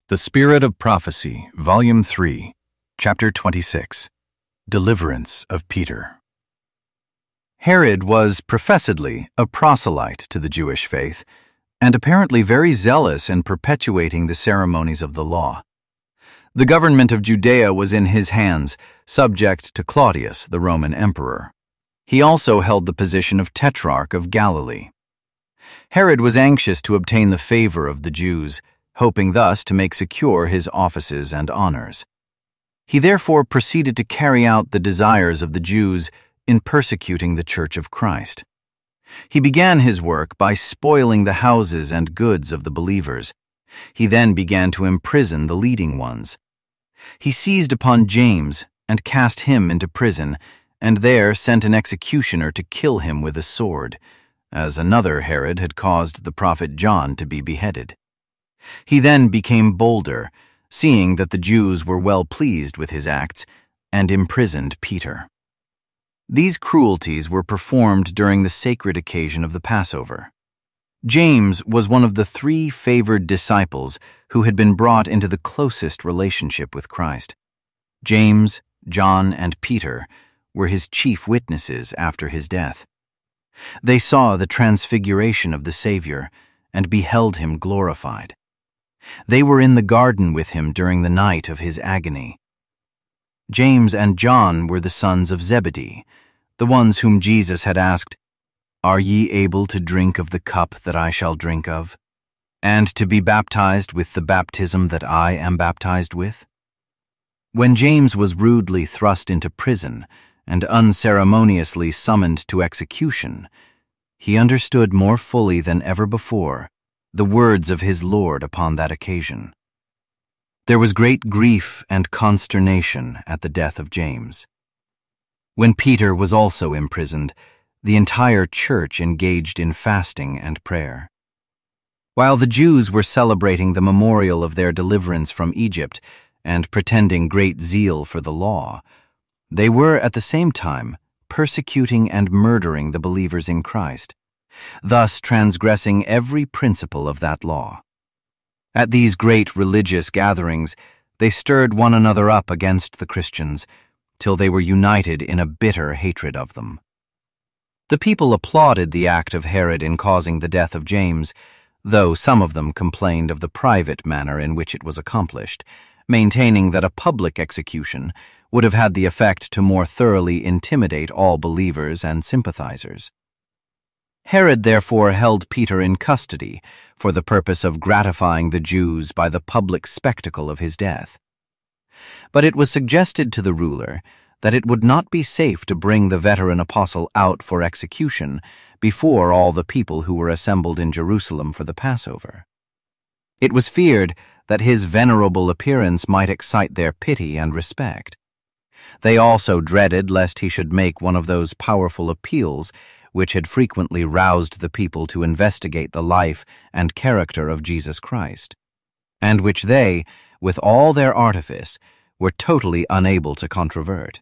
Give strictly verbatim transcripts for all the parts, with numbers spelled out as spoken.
The Spirit of Prophecy, Volume three, Chapter twenty-six, Deliverance of Peter. Herod was professedly a proselyte to the Jewish faith, and apparently very zealous in perpetuating the ceremonies of the law. The government of Judea was in his hands, subject to Claudius, the Roman emperor. He also held the position of Tetrarch of Galilee. Herod was anxious to obtain the favor of the Jews, hoping thus to make secure his offices and honors. He therefore proceeded to carry out the desires of the Jews in persecuting the Church of Christ. He began his work by spoiling the houses and goods of the believers. He then began to imprison the leading ones. He seized upon James and cast him into prison, and there sent an executioner to kill him with a sword, as another Herod had caused the prophet John to be beheaded. He then became bolder, seeing that the Jews were well pleased with his acts, and imprisoned Peter. These cruelties were performed during the sacred occasion of the Passover. James was one of the three favored disciples who had been brought into the closest relationship with Christ. James, John, and Peter were his chief witnesses after his death. They saw the transfiguration of the Savior and beheld him glorified. They were in the garden with him during the night of his agony. James and John were the sons of Zebedee, the ones whom Jesus had asked, "Are ye able to drink of the cup that I shall drink of, and to be baptized with the baptism that I am baptized with?" When James was rudely thrust into prison and unceremoniously summoned to execution, he understood more fully than ever before the words of his Lord upon that occasion. There was great grief and consternation at the death of James. When Peter was also imprisoned, the entire church engaged in fasting and prayer. While the Jews were celebrating the memorial of their deliverance from Egypt and pretending great zeal for the law, they were at the same time persecuting and murdering the believers in Christ, thus transgressing every principle of that law. At these great religious gatherings, they stirred one another up against the Christians, till they were united in a bitter hatred of them. The people applauded the act of Herod in causing the death of James, though some of them complained of the private manner in which it was accomplished, maintaining that a public execution would have had the effect to more thoroughly intimidate all believers and sympathizers. Herod therefore held Peter in custody for the purpose of gratifying the Jews by the public spectacle of his death. But it was suggested to the ruler that it would not be safe to bring the veteran apostle out for execution before all the people who were assembled in Jerusalem for the Passover. It was feared that his venerable appearance might excite their pity and respect. They also dreaded lest he should make one of those powerful appeals which had frequently roused the people to investigate the life and character of Jesus Christ, and which they, with all their artifice, were totally unable to controvert.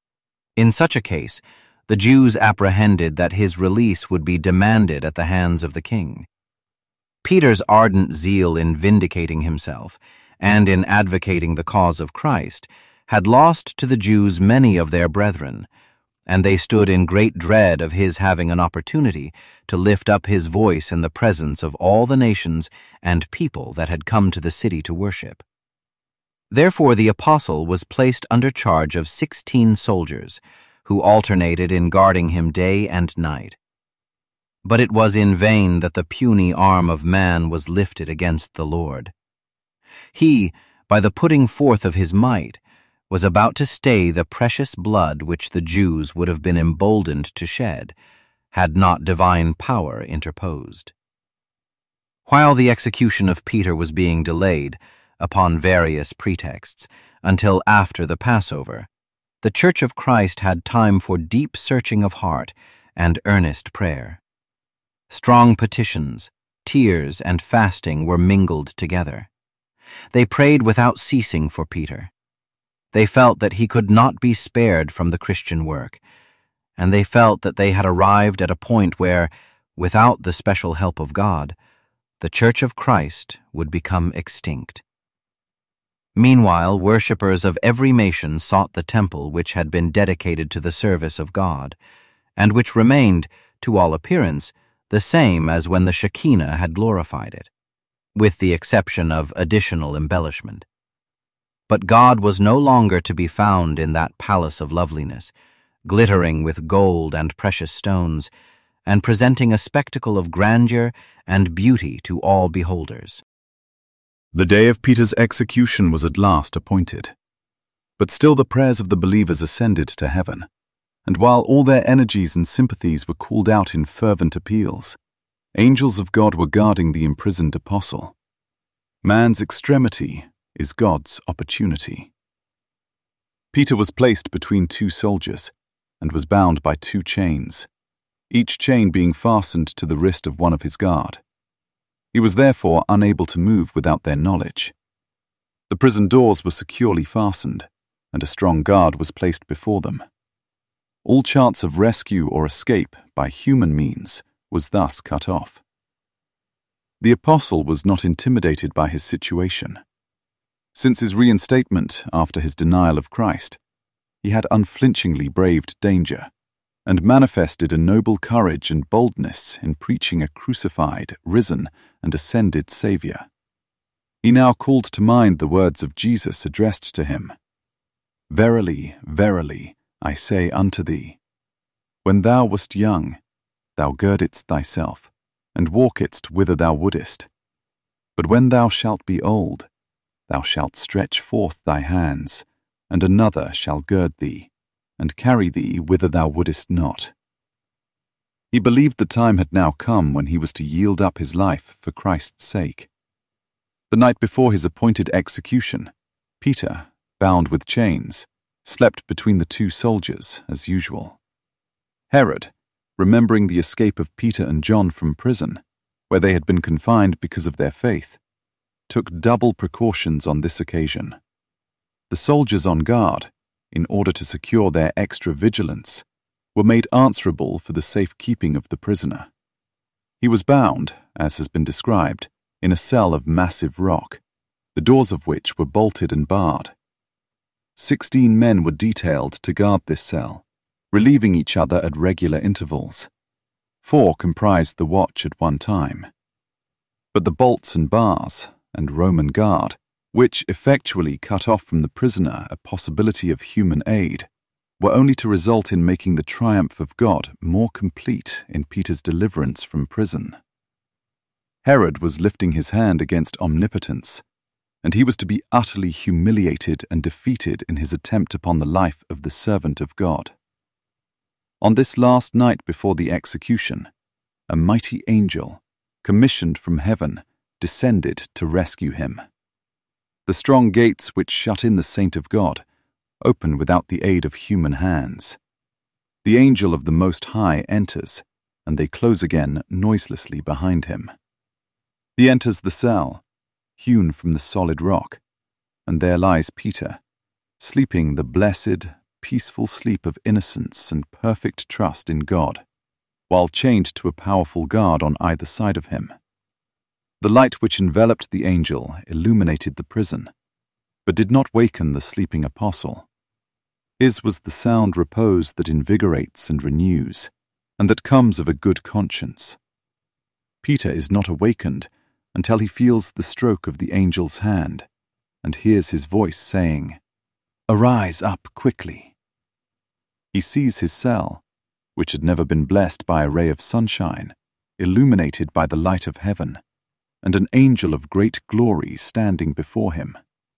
In such a case, the Jews apprehended that his release would be demanded at the hands of the king. Peter's ardent zeal in vindicating himself and in advocating the cause of Christ had lost to the Jews many of their brethren, and they stood in great dread of his having an opportunity to lift up his voice in the presence of all the nations and people that had come to the city to worship. Therefore the apostle was placed under charge of sixteen soldiers, who alternated in guarding him day and night. But it was in vain that the puny arm of man was lifted against the Lord. He, by the putting forth of his might, was about to stay the precious blood which the Jews would have been emboldened to shed, had not divine power interposed. While the execution of Peter was being delayed, upon various pretexts, until after the Passover, the Church of Christ had time for deep searching of heart and earnest prayer. Strong petitions, tears, and fasting were mingled together. They prayed without ceasing for Peter. They felt that he could not be spared from the Christian work, and they felt that they had arrived at a point where, without the special help of God, the Church of Christ would become extinct. Meanwhile, worshippers of every nation sought the temple which had been dedicated to the service of God, and which remained, to all appearance, the same as when the Shekinah had glorified it, with the exception of additional embellishment. But God was no longer to be found in that palace of loveliness, glittering with gold and precious stones, and presenting a spectacle of grandeur and beauty to all beholders. The day of Peter's execution was at last appointed. But still the prayers of the believers ascended to heaven, and while all their energies and sympathies were called out in fervent appeals, angels of God were guarding the imprisoned apostle. Man's extremity is God's opportunity. Peter was placed between two soldiers and was bound by two chains, each chain being fastened to the wrist of one of his guard. He was therefore unable to move without their knowledge. The prison doors were securely fastened, and a strong guard was placed before them. All chance of rescue or escape by human means was thus cut off. The apostle was not intimidated by his situation. Since his reinstatement after his denial of Christ, he had unflinchingly braved danger and manifested a noble courage and boldness in preaching a crucified, risen, and ascended Saviour. He now called to mind the words of Jesus addressed to him. "Verily, verily, I say unto thee, when thou wast young, thou girdedst thyself, and walkedst whither thou wouldest. But when thou shalt be old, thou shalt stretch forth thy hands, and another shall gird thee, and carry thee whither thou wouldest not." He believed the time had now come when he was to yield up his life for Christ's sake. The night before his appointed execution, Peter, bound with chains, slept between the two soldiers as usual. Herod, remembering the escape of Peter and John from prison, where they had been confined because of their faith, took double precautions on this occasion. The soldiers on guard, in order to secure their extra vigilance, were made answerable for the safekeeping of the prisoner. He was bound, as has been described, in a cell of massive rock, the doors of which were bolted and barred. Sixteen men were detailed to guard this cell, relieving each other at regular intervals. Four comprised the watch at one time. But the bolts and bars and Roman guard, which effectually cut off from the prisoner a possibility of human aid, were only to result in making the triumph of God more complete in Peter's deliverance from prison. Herod was lifting his hand against omnipotence, and he was to be utterly humiliated and defeated in his attempt upon the life of the servant of God. On this last night before the execution, a mighty angel, commissioned from heaven, descended to rescue him. The strong gates which shut in the saint of God open without the aid of human hands. The angel of the Most High enters, and they close again noiselessly behind him. He enters the cell, hewn from the solid rock, and there lies Peter, sleeping the blessed, peaceful sleep of innocence and perfect trust in God, while chained to a powerful guard on either side of him. The light which enveloped the angel illuminated the prison, but did not waken the sleeping apostle. His was the sound repose that invigorates and renews, and that comes of a good conscience. Peter is not awakened until he feels the stroke of the angel's hand, and hears his voice saying, "Arise up quickly." He sees his cell, which had never been blessed by a ray of sunshine, illuminated by the light of heaven, and an angel of great glory standing before him.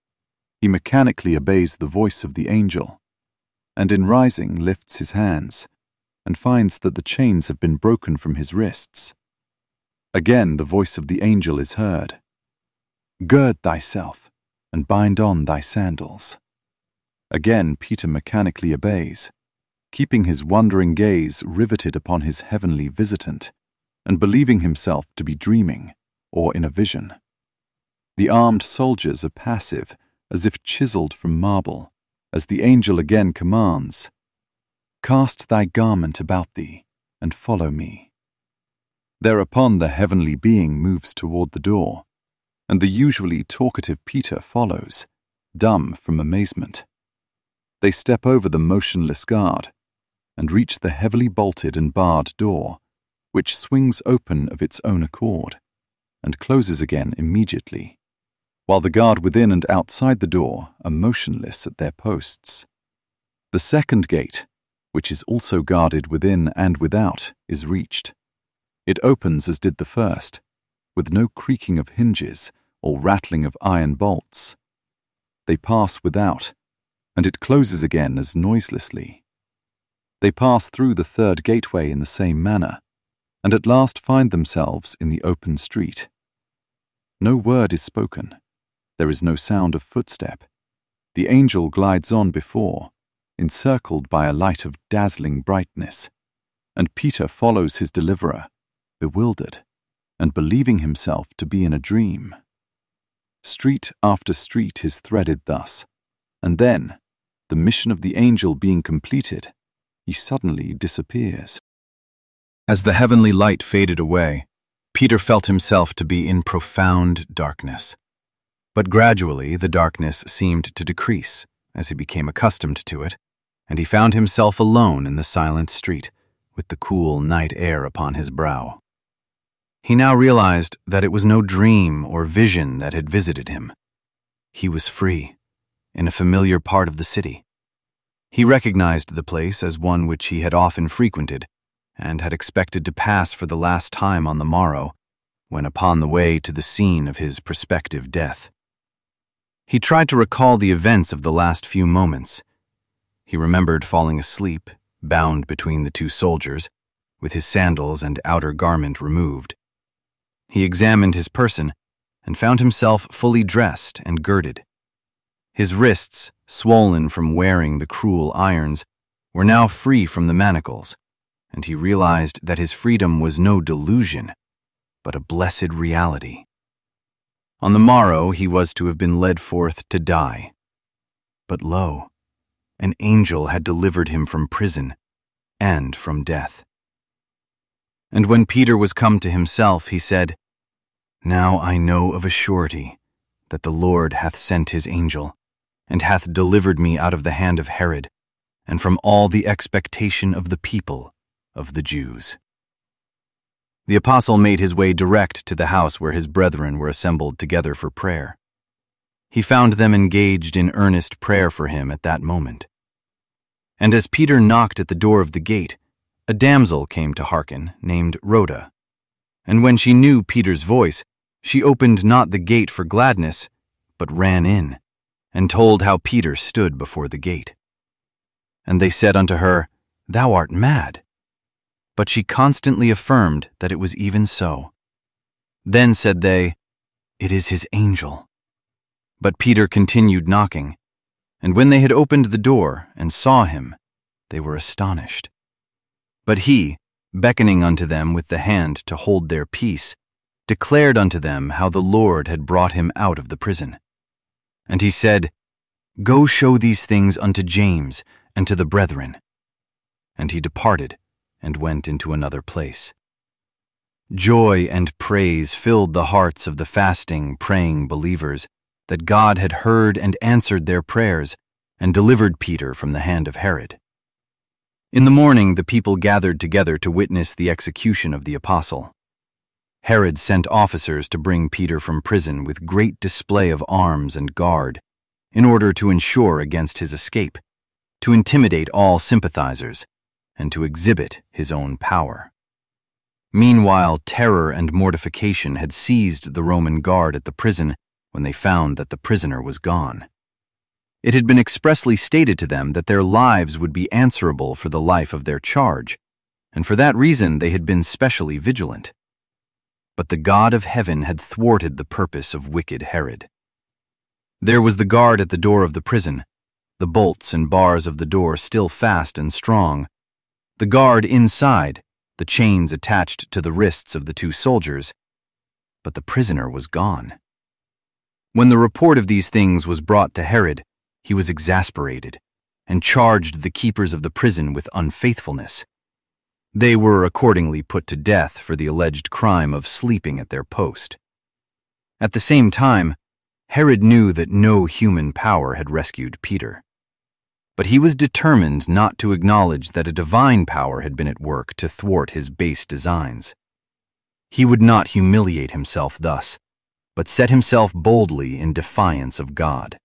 He mechanically obeys the voice of the angel, and in rising lifts his hands, and finds that the chains have been broken from his wrists. Again the voice of the angel is heard. "Gird thyself, and bind on thy sandals." Again Peter mechanically obeys, keeping his wondering gaze riveted upon his heavenly visitant, and believing himself to be dreaming, or in a vision. The armed soldiers are passive, as if chiseled from marble, as the angel again commands, "Cast thy garment about thee, and follow me." Thereupon the heavenly being moves toward the door, and the usually talkative Peter follows, dumb from amazement. They step over the motionless guard and reach the heavily bolted and barred door, which swings open of its own accord and closes again immediately, while the guard within and outside the door are motionless at their posts. The second gate, which is also guarded within and without, is reached. It opens as did the first, with no creaking of hinges or rattling of iron bolts. They pass without, and it closes again as noiselessly. They pass through the third gateway in the same manner, and at last find themselves in the open street. No word is spoken. There is no sound of footstep. The angel glides on before, encircled by a light of dazzling brightness, and Peter follows his deliverer, bewildered, and believing himself to be in a dream. Street after street is threaded thus, and then, the mission of the angel being completed, he suddenly disappears. As the heavenly light faded away, Peter felt himself to be in profound darkness. But gradually the darkness seemed to decrease as he became accustomed to it, and he found himself alone in the silent street, with the cool night air upon his brow. He now realized that it was no dream or vision that had visited him. He was free, in a familiar part of the city. He recognized the place as one which he had often frequented, and had expected to pass for the last time on the morrow, when upon the way to the scene of his prospective death. He tried to recall the events of the last few moments. He remembered falling asleep, bound between the two soldiers, with his sandals and outer garment removed. He examined his person and found himself fully dressed and girded. His wrists, swollen from wearing the cruel irons, were now free from the manacles, and he realized that his freedom was no delusion, but a blessed reality. On the morrow he was to have been led forth to die. But lo, an angel had delivered him from prison and from death. And when Peter was come to himself, he said, "Now I know of a surety that the Lord hath sent his angel, and hath delivered me out of the hand of Herod, and from all the expectation of the people of the Jews." The apostle made his way direct to the house where his brethren were assembled together for prayer. He found them engaged in earnest prayer for him at that moment. And as Peter knocked at the door of the gate, a damsel came to hearken, named Rhoda. And when she knew Peter's voice, she opened not the gate for gladness, but ran in, and told how Peter stood before the gate. And they said unto her, "Thou art mad." But she constantly affirmed that it was even so. Then said they, "It is his angel." But Peter continued knocking, and when they had opened the door and saw him, they were astonished. But he, beckoning unto them with the hand to hold their peace, declared unto them how the Lord had brought him out of the prison. And he said, "Go show these things unto James and to the brethren." And he departed and went into another place. Joy and praise filled the hearts of the fasting, praying believers that God had heard and answered their prayers and delivered Peter from the hand of Herod. In the morning the people gathered together to witness the execution of the apostle. Herod sent officers to bring Peter from prison with great display of arms and guard, in order to ensure against his escape, to intimidate all sympathizers, and to exhibit his own power. Meanwhile, terror and mortification had seized the Roman guard at the prison when they found that the prisoner was gone. It had been expressly stated to them that their lives would be answerable for the life of their charge, and for that reason they had been specially vigilant. But the God of heaven had thwarted the purpose of wicked Herod. There was the guard at the door of the prison, the bolts and bars of the door still fast and strong, the guard inside, the chains attached to the wrists of the two soldiers, but the prisoner was gone. When the report of these things was brought to Herod, he was exasperated, and charged the keepers of the prison with unfaithfulness. They were accordingly put to death for the alleged crime of sleeping at their post. At the same time, Herod knew that no human power had rescued Peter. But he was determined not to acknowledge that a divine power had been at work to thwart his base designs. He would not humiliate himself thus, but set himself boldly in defiance of God.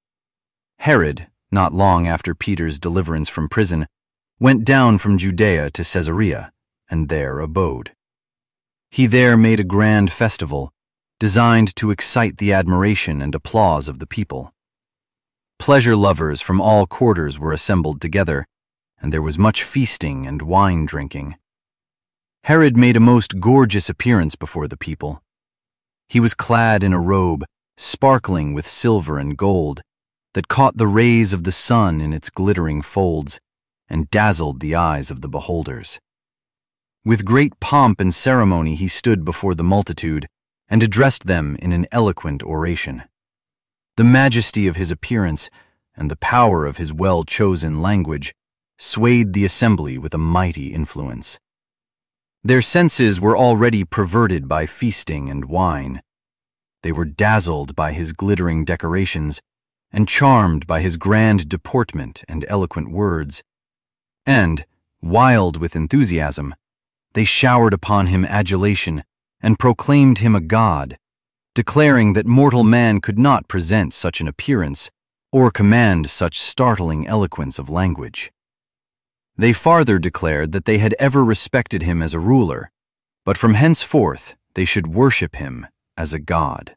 Herod, not long after Peter's deliverance from prison, went down from Judea to Caesarea, and there abode. He there made a grand festival, designed to excite the admiration and applause of the people. Pleasure lovers from all quarters were assembled together, and there was much feasting and wine drinking. Herod made a most gorgeous appearance before the people. He was clad in a robe, sparkling with silver and gold, that caught the rays of the sun in its glittering folds and dazzled the eyes of the beholders. With great pomp and ceremony he stood before the multitude and addressed them in an eloquent oration. The majesty of his appearance and the power of his well-chosen language swayed the assembly with a mighty influence. Their senses were already perverted by feasting and wine. They were dazzled by his glittering decorations and charmed by his grand deportment and eloquent words. And, wild with enthusiasm, they showered upon him adulation and proclaimed him a god, declaring that mortal man could not present such an appearance or command such startling eloquence of language. They farther declared that they had ever respected him as a ruler, but from henceforth they should worship him as a god.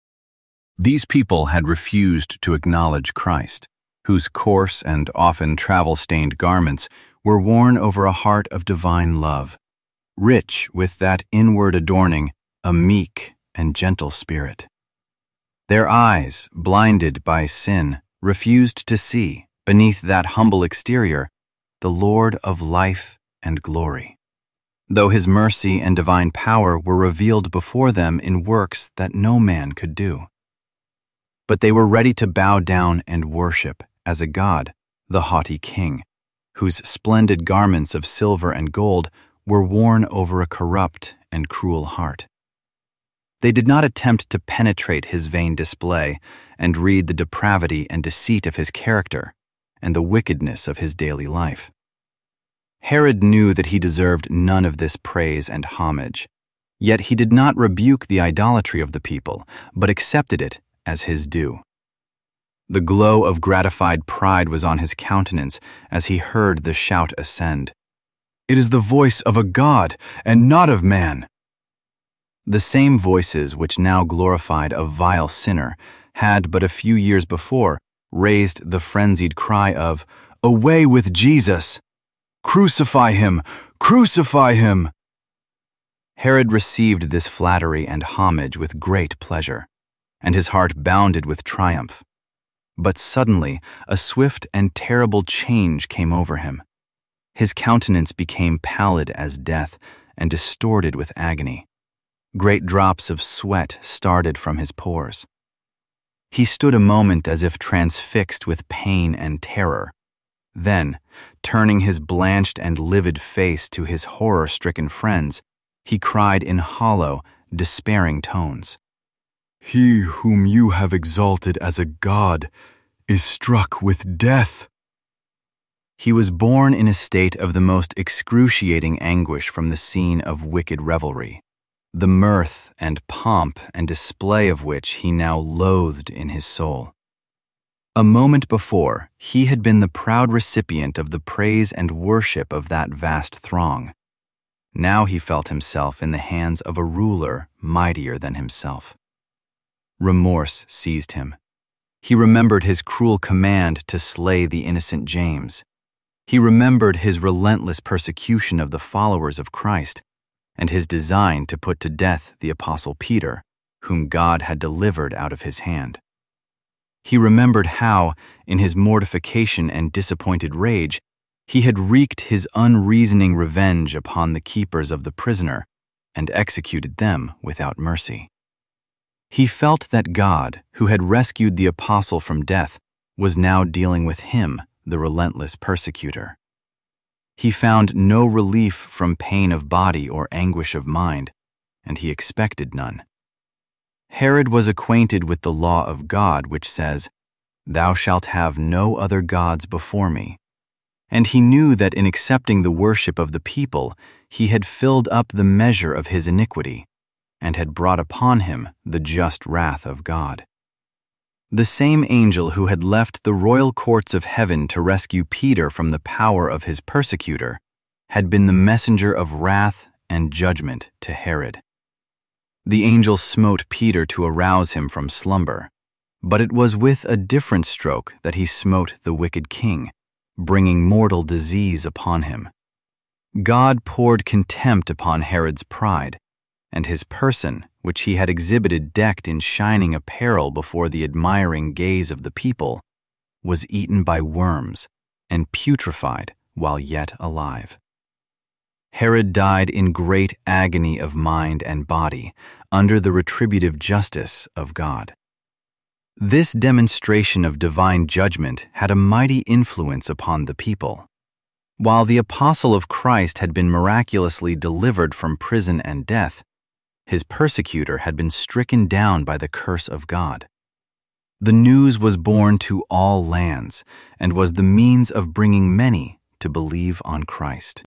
These people had refused to acknowledge Christ, whose coarse and often travel-stained garments were worn over a heart of divine love, rich with that inward adorning, a meek and gentle spirit. Their eyes, blinded by sin, refused to see, beneath that humble exterior, the Lord of life and glory, though his mercy and divine power were revealed before them in works that no man could do. But they were ready to bow down and worship as a god, the haughty king, whose splendid garments of silver and gold were worn over a corrupt and cruel heart. They did not attempt to penetrate his vain display and read the depravity and deceit of his character and the wickedness of his daily life. Herod knew that he deserved none of this praise and homage, yet he did not rebuke the idolatry of the people, but accepted it as his due. The glow of gratified pride was on his countenance as he heard the shout ascend. "It is the voice of a god, and not of man." The same voices which now glorified a vile sinner had but a few years before raised the frenzied cry of, "Away with Jesus! Crucify him! Crucify him!" Herod received this flattery and homage with great pleasure, and his heart bounded with triumph. But suddenly a swift and terrible change came over him. His countenance became pallid as death and distorted with agony. Great drops of sweat started from his pores. He stood a moment as if transfixed with pain and terror. Then, turning his blanched and livid face to his horror-stricken friends, he cried in hollow, despairing tones, "He whom you have exalted as a god is struck with death." He was born in a state of the most excruciating anguish from the scene of wicked revelry, the mirth and pomp and display of which he now loathed in his soul. A moment before, he had been the proud recipient of the praise and worship of that vast throng. Now he felt himself in the hands of a ruler mightier than himself. Remorse seized him. He remembered his cruel command to slay the innocent James. He remembered his relentless persecution of the followers of Christ and his design to put to death the Apostle Peter, whom God had delivered out of his hand. He remembered how, in his mortification and disappointed rage, he had wreaked his unreasoning revenge upon the keepers of the prisoner and executed them without mercy. He felt that God, who had rescued the apostle from death, was now dealing with him, the relentless persecutor. He found no relief from pain of body or anguish of mind, and he expected none. Herod was acquainted with the law of God, which says, "Thou shalt have no other gods before me." And he knew that in accepting the worship of the people, he had filled up the measure of his iniquity, and had brought upon him the just wrath of God. The same angel who had left the royal courts of heaven to rescue Peter from the power of his persecutor had been the messenger of wrath and judgment to Herod. The angel smote Peter to arouse him from slumber, but it was with a different stroke that he smote the wicked king, bringing mortal disease upon him. God poured contempt upon Herod's pride, and his person, which he had exhibited decked in shining apparel before the admiring gaze of the people, was eaten by worms and putrefied while yet alive. Herod died in great agony of mind and body under the retributive justice of God. This demonstration of divine judgment had a mighty influence upon the people. While the apostle of Christ had been miraculously delivered from prison and death, his persecutor had been stricken down by the curse of God. The news was borne to all lands and was the means of bringing many to believe on Christ.